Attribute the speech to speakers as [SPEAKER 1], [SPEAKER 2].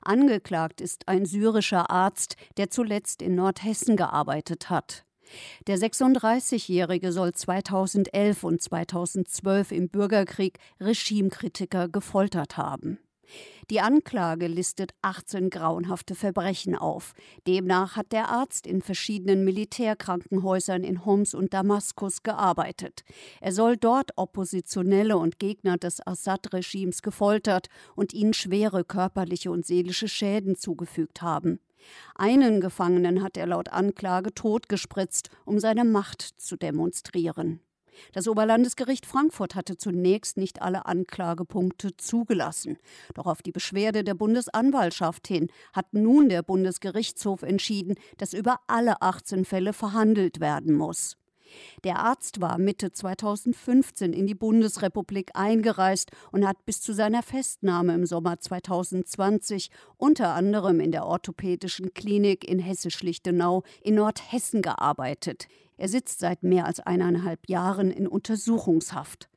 [SPEAKER 1] Angeklagt ist ein syrischer Arzt, der zuletzt in Nordhessen gearbeitet hat. Der 36-Jährige soll 2011 und 2012 im Bürgerkrieg Regimekritiker gefoltert haben. Die Anklage listet 18 grauenhafte Verbrechen auf. Demnach hat der Arzt in verschiedenen Militärkrankenhäusern in Homs und Damaskus gearbeitet. Er soll dort Oppositionelle und Gegner des Assad-Regimes gefoltert und ihnen schwere körperliche und seelische Schäden zugefügt haben. Einen Gefangenen hat er laut Anklage totgespritzt, um seine Macht zu demonstrieren. Das Oberlandesgericht Frankfurt hatte zunächst nicht alle Anklagepunkte zugelassen. Doch auf die Beschwerde der Bundesanwaltschaft hin hat nun der Bundesgerichtshof entschieden, dass über alle 18 Fälle verhandelt werden muss. Der Arzt war Mitte 2015 in die Bundesrepublik eingereist und hat bis zu seiner Festnahme im Sommer 2020 unter anderem in der orthopädischen Klinik in Hessisch-Lichtenau in Nordhessen gearbeitet. Er sitzt seit mehr als 1,5 Jahren in Untersuchungshaft.